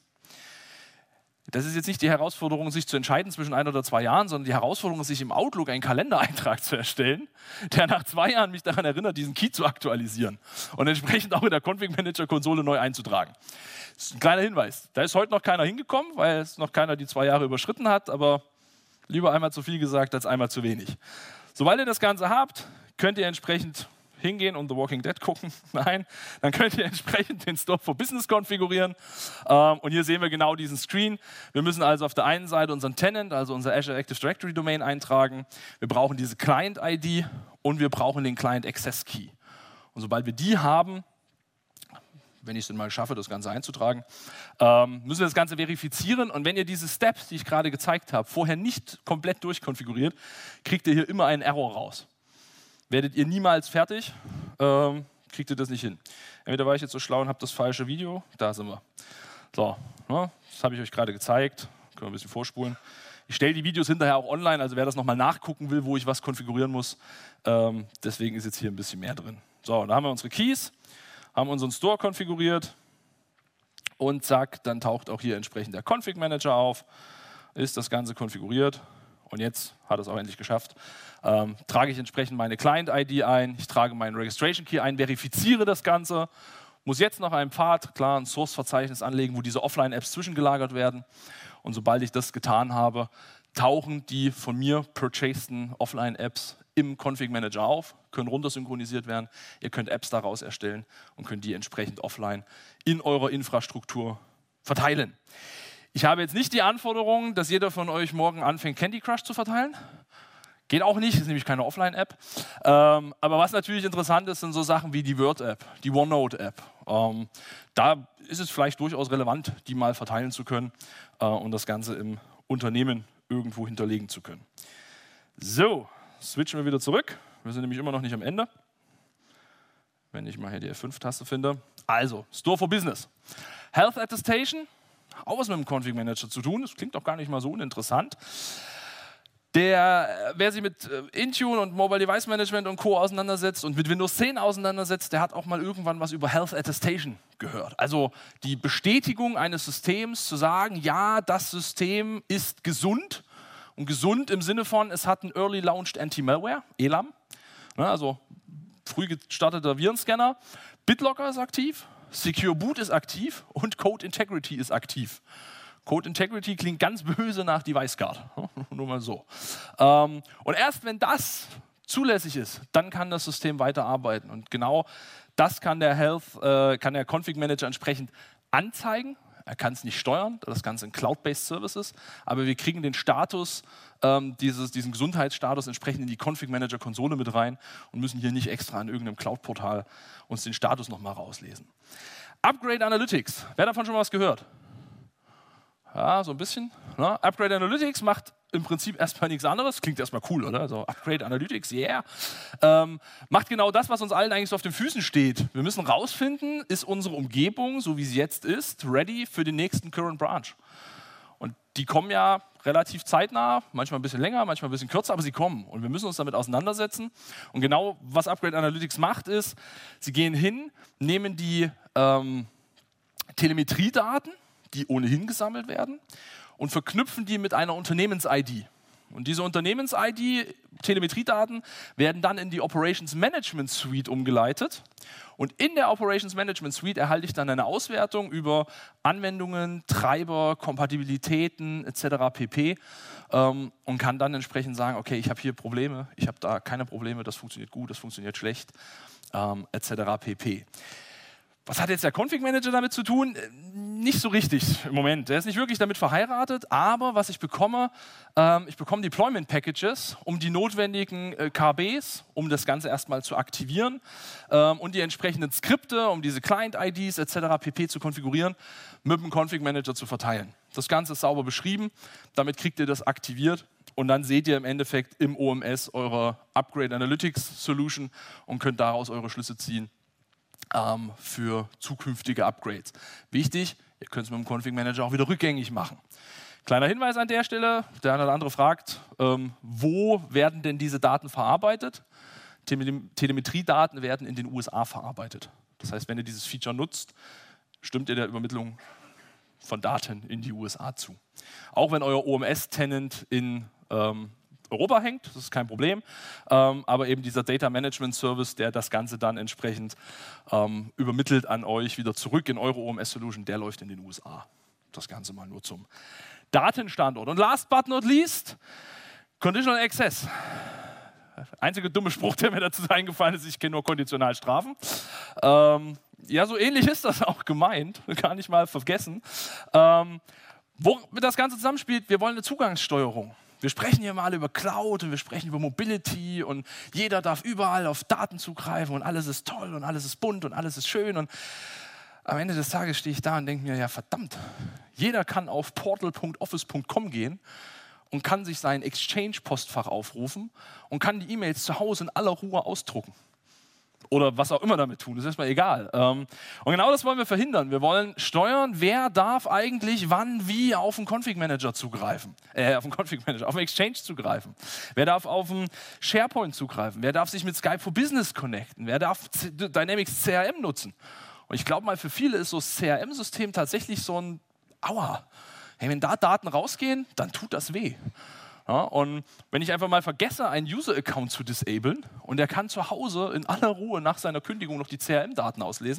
Das ist jetzt nicht die Herausforderung, sich zu entscheiden zwischen ein oder zwei Jahren, sondern die Herausforderung ist, sich im Outlook einen Kalendereintrag zu erstellen, der nach zwei Jahren mich daran erinnert, diesen Key zu aktualisieren und entsprechend auch in der Config-Manager-Konsole neu einzutragen. Das ist ein kleiner Hinweis. Da ist heute noch keiner hingekommen, weil es noch keiner die zwei Jahre überschritten hat, aber lieber einmal zu viel gesagt als einmal zu wenig. Sobald ihr das Ganze habt, könnt ihr entsprechend hingehen und The Walking Dead gucken. Nein, dann könnt ihr entsprechend den Store for Business konfigurieren. Ähm, und hier sehen wir genau diesen Screen. Wir müssen also auf der einen Seite unseren Tenant, also unser Azure Active Directory Domain eintragen. Wir brauchen diese Client-I D und wir brauchen den Client Access Key. Und sobald wir die haben, wenn ich es denn mal schaffe, das Ganze einzutragen, ähm, müssen wir das Ganze verifizieren. Und wenn ihr diese Steps, die ich gerade gezeigt habe, vorher nicht komplett durchkonfiguriert, kriegt ihr hier immer einen Error raus. Werdet ihr niemals fertig, ähm, kriegt ihr das nicht hin. Entweder war ich jetzt so schlau und habe das falsche Video, da sind wir. So, ne, das habe ich euch gerade gezeigt, können wir ein bisschen vorspulen. Ich stelle die Videos hinterher auch online, also wer das nochmal nachgucken will, wo ich was konfigurieren muss, ähm, deswegen ist jetzt hier ein bisschen mehr drin. So, da haben wir unsere Keys, haben unseren Store konfiguriert und zack, dann taucht auch hier entsprechend der Config Manager auf, ist das Ganze konfiguriert. Und jetzt hat es auch endlich geschafft. Ähm, trage ich entsprechend meine Client-I D ein, ich trage meinen Registration Key ein, verifiziere das Ganze, muss jetzt noch einen Pfad, klar, ein Source-Verzeichnis anlegen, wo diese Offline-Apps zwischengelagert werden. Und sobald ich das getan habe, tauchen die von mir purchaseden Offline-Apps im Config-Manager auf, können runtersynchronisiert werden. Ihr könnt Apps daraus erstellen und könnt die entsprechend offline in eurer Infrastruktur verteilen. Ich habe jetzt nicht die Anforderung, dass jeder von euch morgen anfängt, Candy Crush zu verteilen. Geht auch nicht, ist nämlich keine Offline-App. Ähm, aber was natürlich interessant ist, sind so Sachen wie die Word-App, die OneNote-App. Ähm, da ist es vielleicht durchaus relevant, die mal verteilen zu können äh, und das Ganze im Unternehmen irgendwo hinterlegen zu können. So, switchen wir wieder zurück. Wir sind nämlich immer noch nicht am Ende. Wenn ich mal hier die F fünf Taste finde. Also, Store for Business. Health Attestation, auch was mit dem Config Manager zu tun. Das klingt auch gar nicht mal so uninteressant. Der, wer sich mit Intune und Mobile Device Management und Co. auseinandersetzt und mit Windows zehn auseinandersetzt, der hat auch mal irgendwann was über Health Attestation gehört. Also die Bestätigung eines Systems zu sagen, ja, das System ist gesund. Und gesund im Sinne von, es hat einen Early Launched Anti-Malware, E L A M. Also früh gestarteter Virenscanner. BitLocker ist aktiv, Secure Boot ist aktiv und Code Integrity ist aktiv. Code Integrity klingt ganz böse nach Device Guard, nur mal so. Ähm, und erst wenn das zulässig ist, dann kann das System weiterarbeiten. Und genau das kann der Health, äh, kann der Config Manager entsprechend anzeigen. Er kann es nicht steuern, das Ganze in Cloud-Based Services, aber wir kriegen den Status, ähm, dieses, diesen Gesundheitsstatus entsprechend in die Config Manager Konsole mit rein und müssen hier nicht extra an irgendeinem Cloud-Portal uns den Status nochmal rauslesen. Upgrade Analytics, wer davon schon mal was gehört? Ja, so ein bisschen. Ne? Upgrade Analytics macht im Prinzip erstmal nichts anderes. Klingt erstmal cool, oder? Also Upgrade Analytics, yeah. Ähm, macht genau das, was uns allen eigentlich so auf den Füßen steht. Wir müssen rausfinden, ist unsere Umgebung, so wie sie jetzt ist, ready für den nächsten Current Branch. Und die kommen ja relativ zeitnah, manchmal ein bisschen länger, manchmal ein bisschen kürzer, aber sie kommen. Und wir müssen uns damit auseinandersetzen. Und genau, was Upgrade Analytics macht, ist, sie gehen hin, nehmen die ähm, Telemetriedaten, die ohnehin gesammelt werden, und verknüpfen die mit einer Unternehmens-I D. Und diese Unternehmens-I D, Telemetriedaten, werden dann in die Operations Management Suite umgeleitet. Und in der Operations Management Suite erhalte ich dann eine Auswertung über Anwendungen, Treiber, Kompatibilitäten et cetera pp. Ähm, und kann dann entsprechend sagen, okay, ich habe hier Probleme, ich habe da keine Probleme, das funktioniert gut, das funktioniert schlecht, ähm, et cetera pp. Was hat jetzt der Config Manager damit zu tun? Nicht so richtig im Moment. Der ist nicht wirklich damit verheiratet, aber was ich bekomme, ähm, ich bekomme Deployment Packages, um die notwendigen äh, K Bs, um das Ganze erstmal zu aktivieren ähm, und die entsprechenden Skripte, um diese Client-I Ds et cetera pp. Zu konfigurieren, mit dem Config Manager zu verteilen. Das Ganze ist sauber beschrieben, damit kriegt ihr das aktiviert und dann seht ihr im Endeffekt im O M S eure Upgrade Analytics Solution und könnt daraus eure Schlüsse ziehen ähm, für zukünftige Upgrades. Wichtig, ihr könnt es mit dem Config Manager auch wieder rückgängig machen. Kleiner Hinweis an der Stelle, der eine oder andere fragt, ähm, wo werden denn diese Daten verarbeitet? Tele- Telemetriedaten werden in den U S A verarbeitet. Das heißt, wenn ihr dieses Feature nutzt, stimmt ihr der Übermittlung von Daten in die U S A zu. Auch wenn euer O M S-Tenant in ähm, Europa hängt, das ist kein Problem, ähm, aber eben dieser Data Management Service, der das Ganze dann entsprechend ähm, übermittelt an euch wieder zurück in eure O M S-Solution, der läuft in den U S A. Das Ganze mal nur zum Datenstandort. Und last but not least, Conditional Access. Der einzige dumme Spruch, der mir dazu eingefallen ist, ich kenne nur konditional Strafen. Ähm, ja, so ähnlich ist das auch gemeint, gar nicht mal vergessen. Ähm, womit das Ganze zusammenspielt, wir wollen eine Zugangssteuerung. Wir sprechen hier mal über Cloud und wir sprechen über Mobility und jeder darf überall auf Daten zugreifen und alles ist toll und alles ist bunt und alles ist schön. Und am Ende des Tages stehe ich da und denke mir, ja verdammt, jeder kann auf portal punkt office punkt com gehen und kann sich sein Exchange-Postfach aufrufen und kann die E-Mails zu Hause in aller Ruhe ausdrucken. Oder was auch immer damit tun, das ist erstmal egal. Und genau das wollen wir verhindern. Wir wollen steuern, wer darf eigentlich wann wie auf den Config Manager zugreifen. Äh, auf den Config Manager, auf den Exchange zugreifen. Wer darf auf den SharePoint zugreifen? Wer darf sich mit Skype for Business connecten? Wer darf Dynamics C R M nutzen? Und ich glaube mal, für viele ist so das C R M-System tatsächlich so ein Aua. Hey, wenn da Daten rausgehen, dann tut das weh. Ja, und wenn ich einfach mal vergesse, einen User-Account zu disablen und der kann zu Hause in aller Ruhe nach seiner Kündigung noch die C R M-Daten auslesen,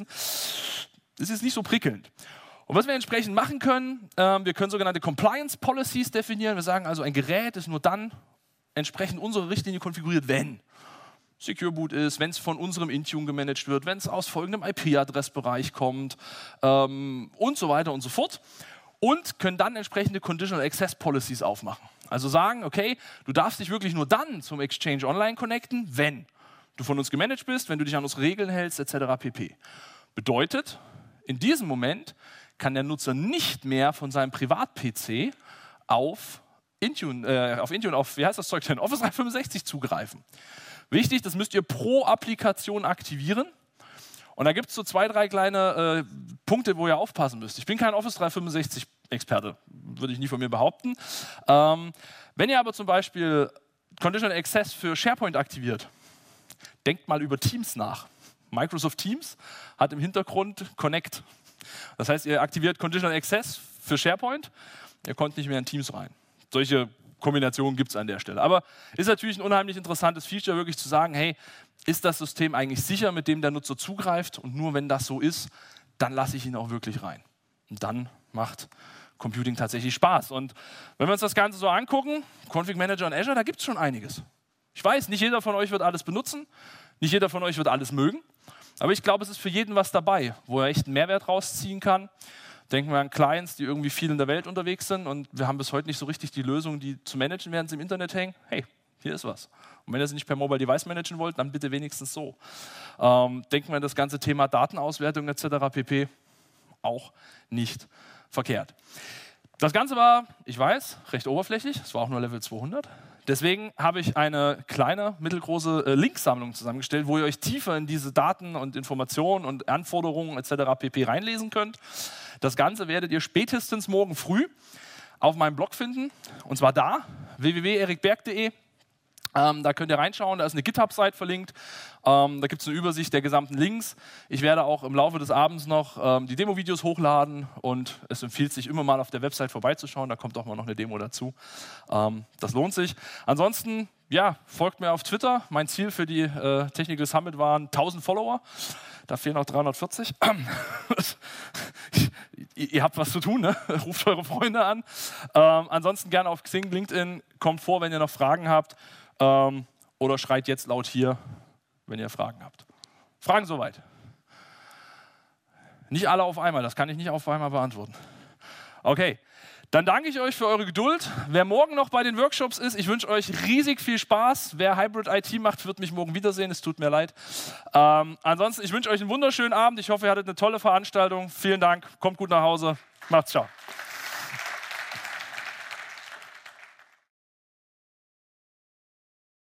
das ist nicht so prickelnd. Und was wir entsprechend machen können, äh, wir können sogenannte Compliance Policies definieren. Wir sagen also, ein Gerät ist nur dann entsprechend unsere Richtlinie konfiguriert, wenn Secure Boot ist, wenn es von unserem Intune gemanagt wird, wenn es aus folgendem I P-Adressbereich kommt ähm, und so weiter und so fort. Und können dann entsprechende Conditional Access Policies aufmachen. Also sagen, okay, du darfst dich wirklich nur dann zum Exchange Online connecten, wenn du von uns gemanagt bist, wenn du dich an unsere Regeln hältst, et cetera pp. Bedeutet, in diesem Moment kann der Nutzer nicht mehr von seinem Privat-P C auf Intune, äh, auf Intune, auf, wie heißt das Zeug denn, Office dreihundertfünfundsechzig zugreifen. Wichtig, das müsst ihr pro Applikation aktivieren. Und da gibt es so zwei, drei kleine äh, Punkte, wo ihr aufpassen müsst. Ich bin kein Office dreihundertfünfundsechzig-Experte, würde ich nie von mir behaupten. Ähm, wenn ihr aber zum Beispiel Conditional Access für SharePoint aktiviert, denkt mal über Teams nach. Microsoft Teams hat im Hintergrund Connect. Das heißt, ihr aktiviert Conditional Access für SharePoint, ihr kommt nicht mehr in Teams rein. Solche Kombinationen gibt es an der Stelle. Aber ist natürlich ein unheimlich interessantes Feature, wirklich zu sagen, hey, ist das System eigentlich sicher, mit dem der Nutzer zugreift? Und nur wenn das so ist, dann lasse ich ihn auch wirklich rein. Und dann macht Computing tatsächlich Spaß. Und wenn wir uns das Ganze so angucken, Config Manager und Azure, da gibt es schon einiges. Ich weiß, nicht jeder von euch wird alles benutzen, nicht jeder von euch wird alles mögen, aber ich glaube, es ist für jeden was dabei, wo er echt einen Mehrwert rausziehen kann. Denken wir an Clients, die irgendwie viel in der Welt unterwegs sind und wir haben bis heute nicht so richtig die Lösung, die zu managen, während sie im Internet hängen. Hey, hier ist was. Und wenn ihr sie nicht per Mobile Device managen wollt, dann bitte wenigstens so. Ähm, denken wir an das ganze Thema Datenauswertung et cetera pp. Auch nicht verkehrt. Das Ganze war, ich weiß, recht oberflächlich. Es war auch nur Level zweihundert. Deswegen habe ich eine kleine, mittelgroße äh, Linksammlung zusammengestellt, wo ihr euch tiefer in diese Daten und Informationen und Anforderungen et cetera pp. Reinlesen könnt. Das Ganze werdet ihr spätestens morgen früh auf meinem Blog finden. Und zwar da, w w w punkt erikberg punkt de. Ähm, da könnt ihr reinschauen, da ist eine GitHub-Site verlinkt. Ähm, da gibt es eine Übersicht der gesamten Links. Ich werde auch im Laufe des Abends noch ähm, die Demo-Videos hochladen und es empfiehlt sich immer mal auf der Website vorbeizuschauen. Da kommt auch mal noch eine Demo dazu. Ähm, das lohnt sich. Ansonsten, ja, folgt mir auf Twitter. Mein Ziel für die äh, Technical Summit waren tausend Follower. Da fehlen noch dreihundertvierzig. ihr, ihr habt was zu tun, ne? Ruft eure Freunde an. Ähm, ansonsten gerne auf Xing, LinkedIn. Kommt vor, wenn ihr noch Fragen habt. Ähm, oder schreit jetzt laut hier, wenn ihr Fragen habt. Fragen soweit? Nicht alle auf einmal, das kann ich nicht auf einmal beantworten. Okay, dann danke ich euch für eure Geduld. Wer morgen noch bei den Workshops ist, ich wünsche euch riesig viel Spaß. Wer Hybrid I T macht, wird mich morgen wiedersehen, es tut mir leid. Ähm, ansonsten, ich wünsche euch einen wunderschönen Abend. Ich hoffe, ihr hattet eine tolle Veranstaltung. Vielen Dank, kommt gut nach Hause. Macht's, ciao.